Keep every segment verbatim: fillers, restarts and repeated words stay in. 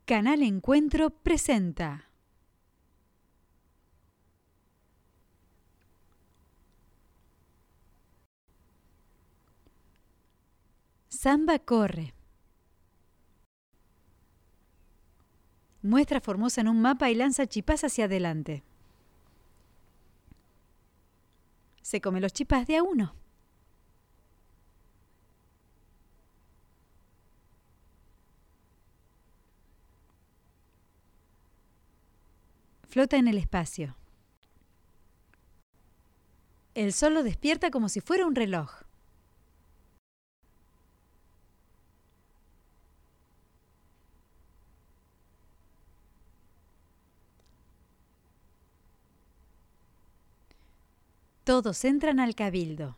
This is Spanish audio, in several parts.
Canal Encuentro presenta Samba corre. Muestra Formosa en un mapa y lanza chipás hacia adelante. Se come los chipás de a uno. Flota en el espacio. El sol lo despierta como si fuera un reloj. Todos entran al cabildo.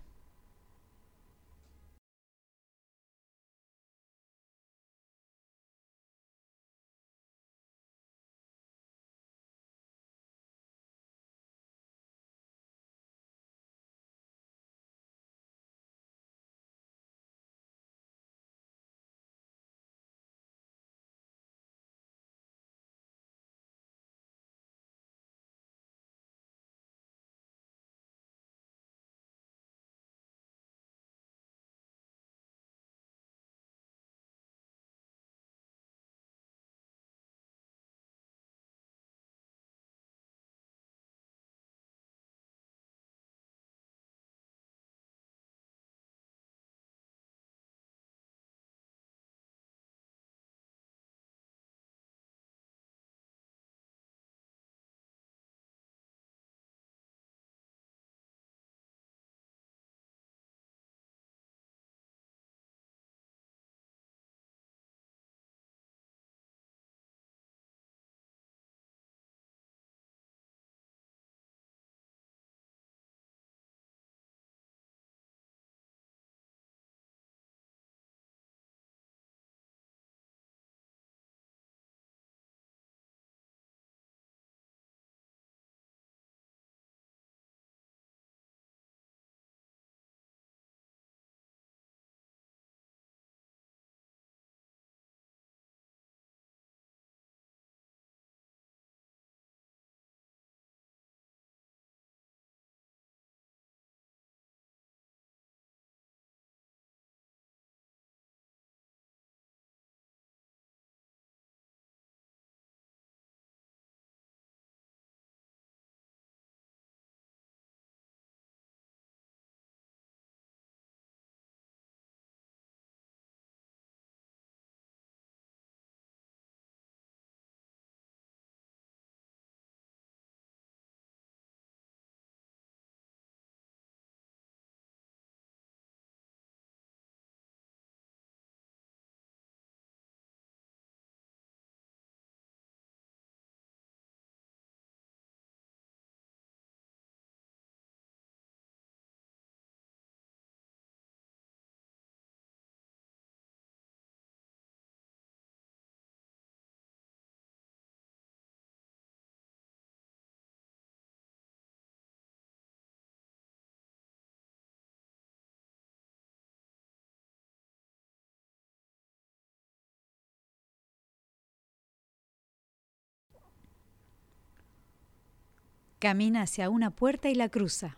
Camina hacia una puerta y la cruza.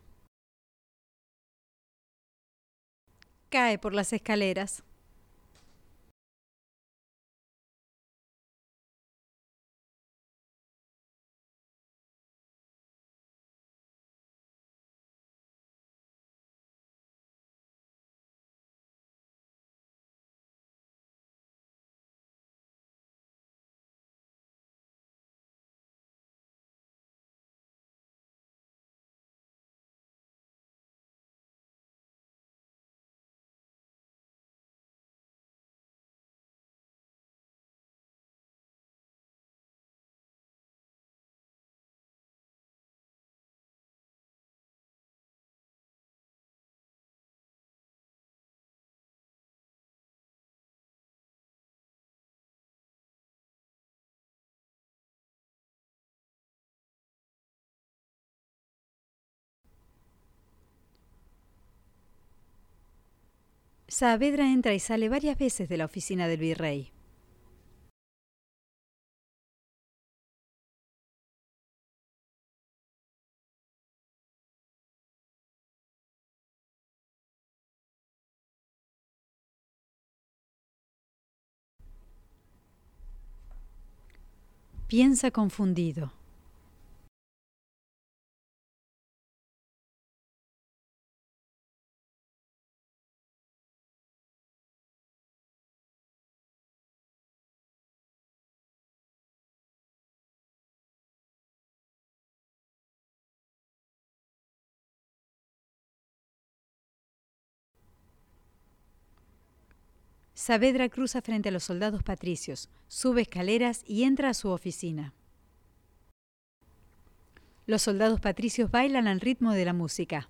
Cae por las escaleras. Saavedra entra y sale varias veces de la oficina del virrey. Piensa confundido. Saavedra cruza frente a los soldados patricios, sube escaleras y entra a su oficina. Los soldados patricios bailan al ritmo de la música.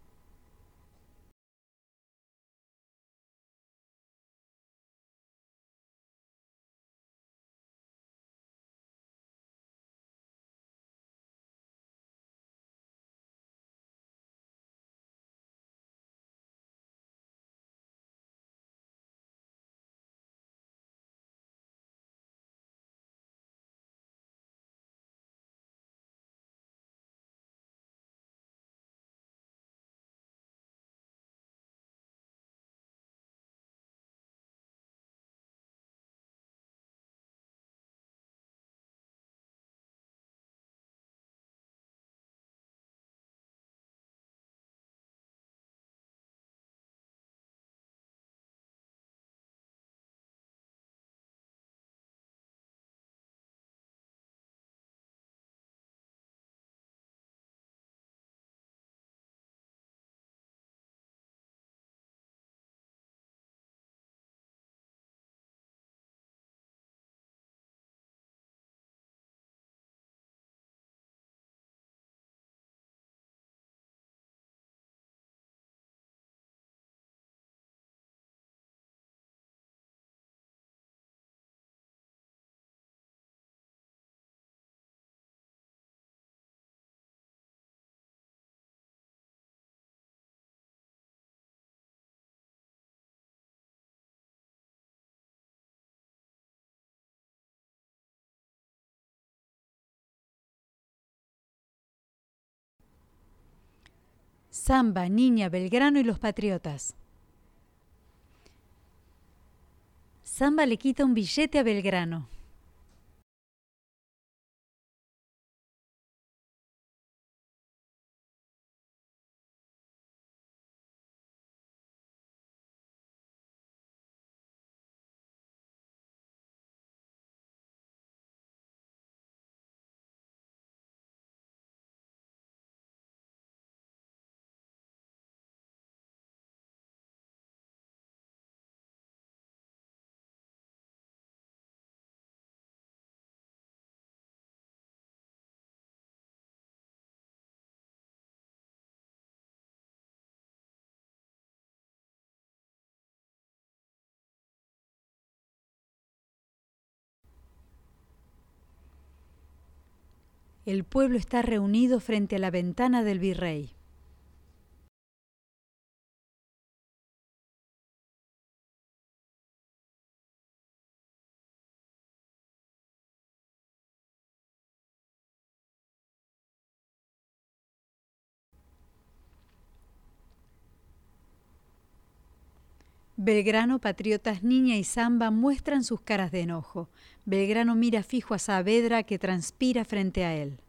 Samba, Niña, Belgrano y los patriotas. Samba le quita un billete a Belgrano. El pueblo está reunido frente a la ventana del virrey. Belgrano, patriotas, Niña y Samba muestran sus caras de enojo. Belgrano mira fijo a Saavedra, que transpira frente a él.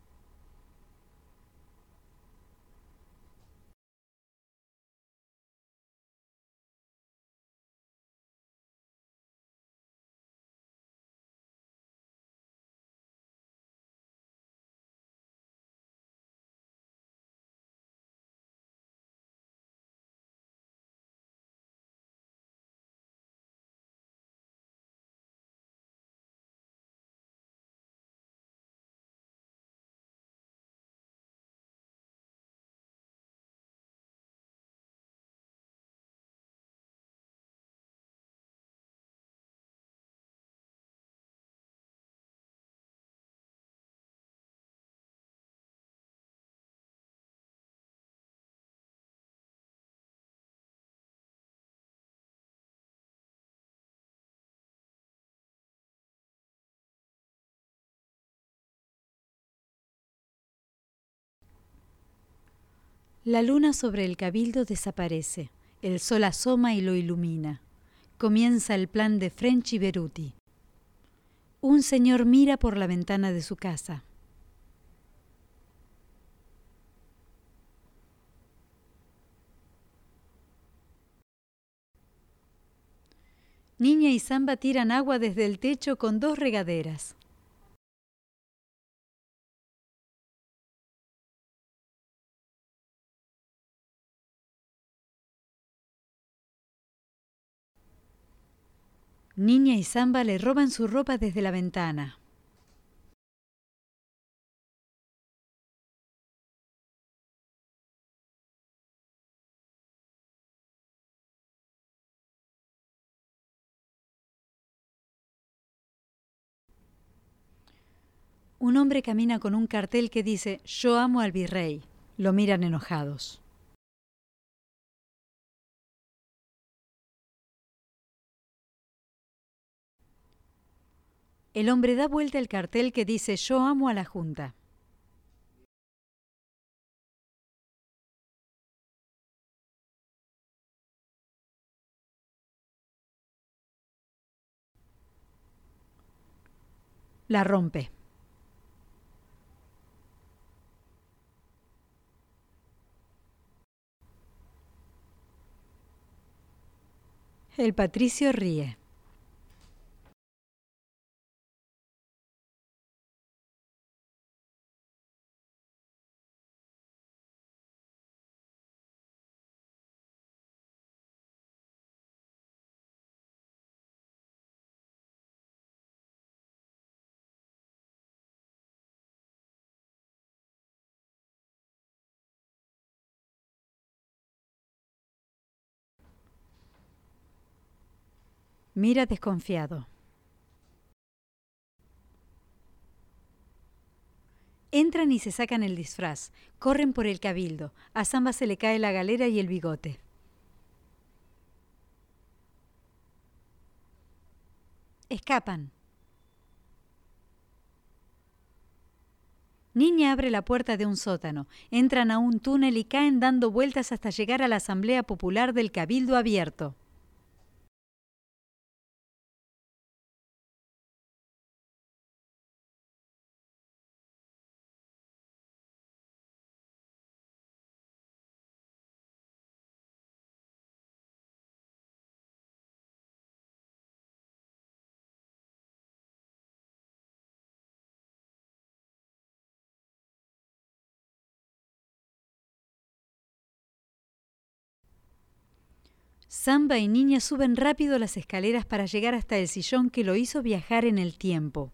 La luna sobre el cabildo desaparece. El sol asoma y lo ilumina. Comienza el plan de French y Beruti. Un señor mira por la ventana de su casa. Niña y Samba tiran agua desde el techo con dos regaderas. Niña y Samba le roban su ropa desde la ventana. Un hombre camina con un cartel que dice «Yo amo al virrey». Lo miran enojados. El hombre da vuelta el cartel que dice «Yo amo a la Junta». La rompe. El patricio ríe. Mira desconfiado. Entran y se sacan el disfraz. Corren por el cabildo. A Samba se le cae la galera y el bigote. Escapan. Niña abre la puerta de un sótano. Entran a un túnel y caen dando vueltas hasta llegar a la Asamblea Popular del Cabildo Abierto. Samba y Niña suben rápido las escaleras para llegar hasta el sillón que lo hizo viajar en el tiempo.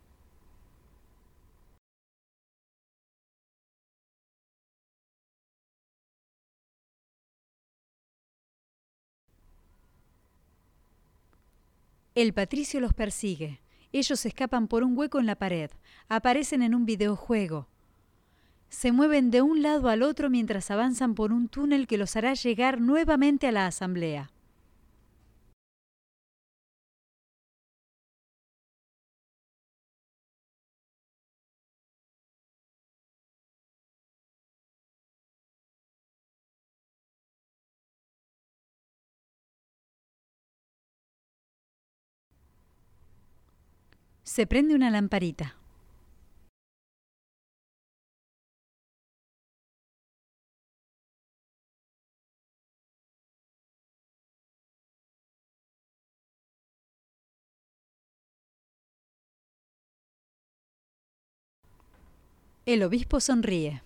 El patricio los persigue. Ellos escapan por un hueco en la pared. Aparecen en un videojuego. Se mueven de un lado al otro mientras avanzan por un túnel que los hará llegar nuevamente a la asamblea. Se prende una lamparita. El obispo sonríe.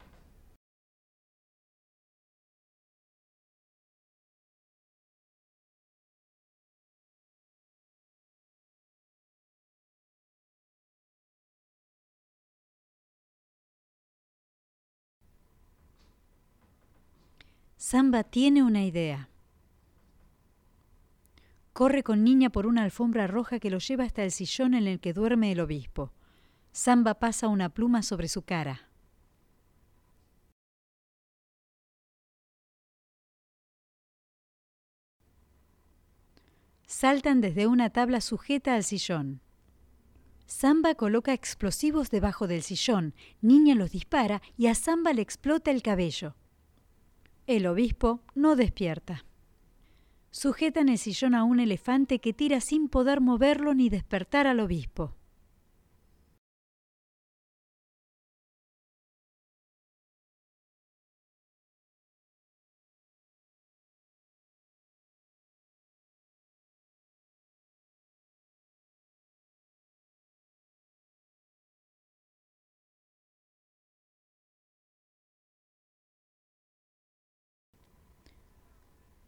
Samba tiene una idea. Corre con Niña por una alfombra roja que lo lleva hasta el sillón en el que duerme el obispo. Samba pasa una pluma sobre su cara. Saltan desde una tabla sujeta al sillón. Samba coloca explosivos debajo del sillón. Niña los dispara y a Samba le explota el cabello. El obispo no despierta. Sujetan el sillón a un elefante que tira sin poder moverlo ni despertar al obispo.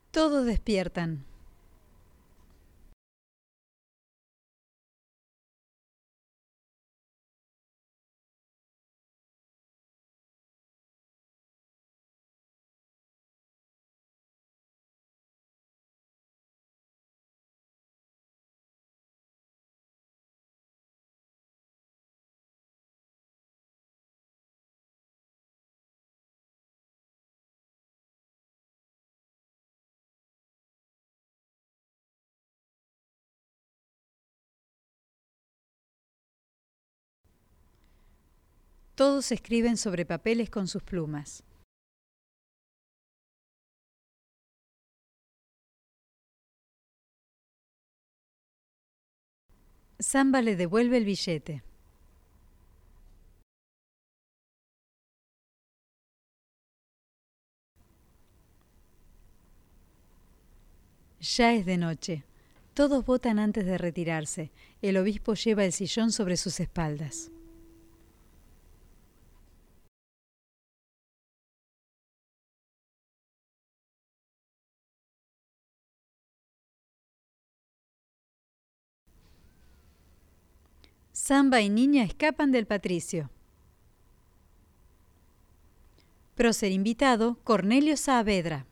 Todos despiertan. Todos escriben sobre papeles con sus plumas. Samba le devuelve el billete. Ya es de noche. Todos votan antes de retirarse. El obispo lleva el sillón sobre sus espaldas. Samba y Niña escapan del patricio. Prócer invitado, Cornelio Saavedra.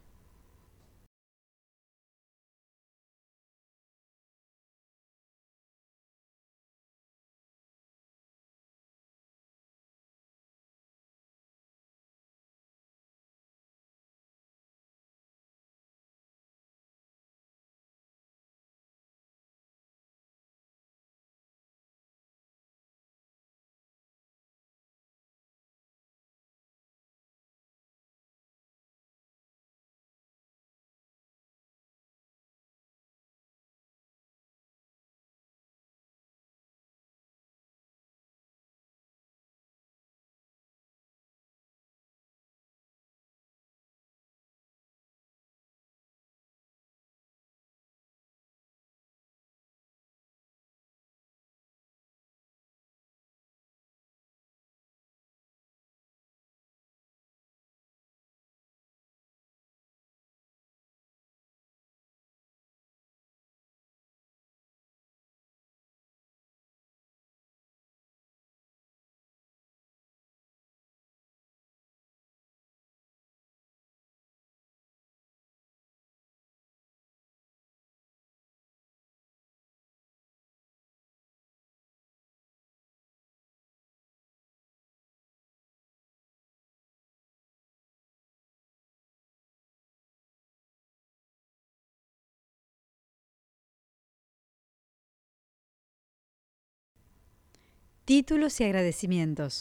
Títulos y agradecimientos.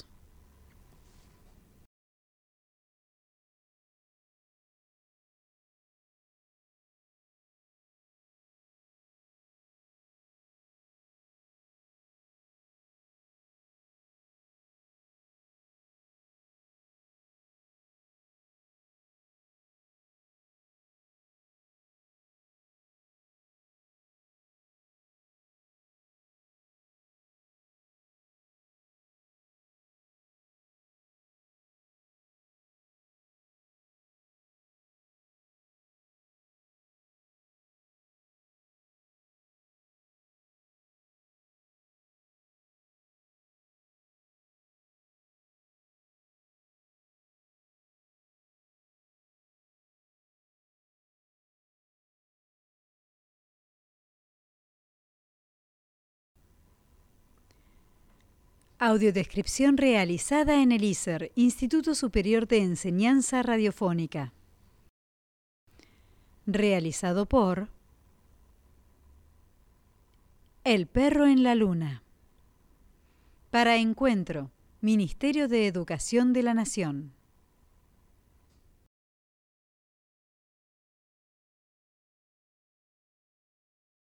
Audiodescripción realizada en el I S E R, Instituto Superior de Enseñanza Radiofónica. Realizado por El Perro en la Luna. Para Encuentro, Ministerio de Educación de la Nación.